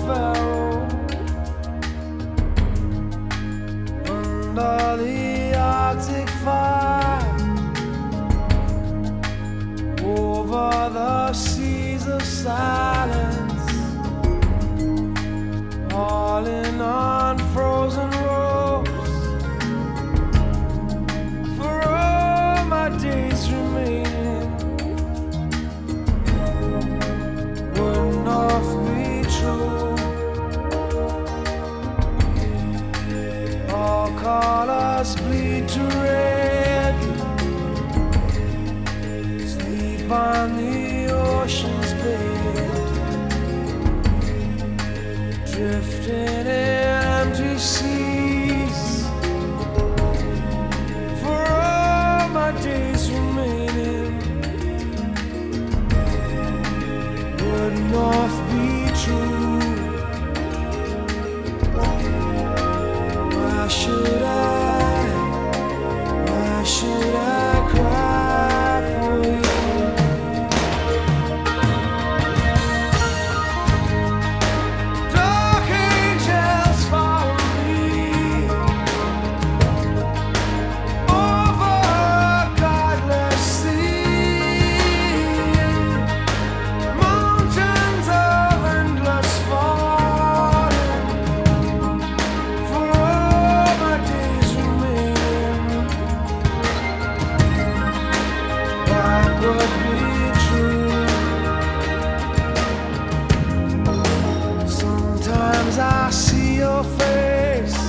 Pharaoh under the Arctic fire, over the seas of silence, all in unfrozen roads, for all my days remaining. Would north be true? All colors bleed to red, sleep on the ocean's bed, drifting in empty seas, for all my days remaining. Would north be true? Why should I cry for you? Dark angels follow me over a godless sea, mountains of endless falling, for all my days remaining. That would be true. Sometimes I see your face